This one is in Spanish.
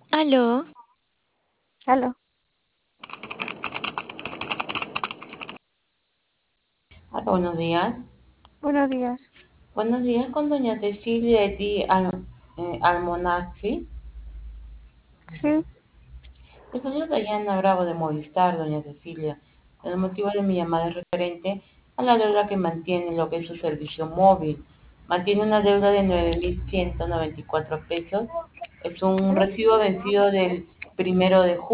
Aló, Aló, Hola, buenos días. buenos días. Buenos días con doña Cecilia Almonacli. Sí, Le saluda Dayana Bravo de Movistar, doña Cecilia. El motivo de mi llamada es referente a la deuda que mantiene lo que es su servicio móvil. Mantiene una deuda de 9.194 pesos. Es un recibo vencido del 1 de julio.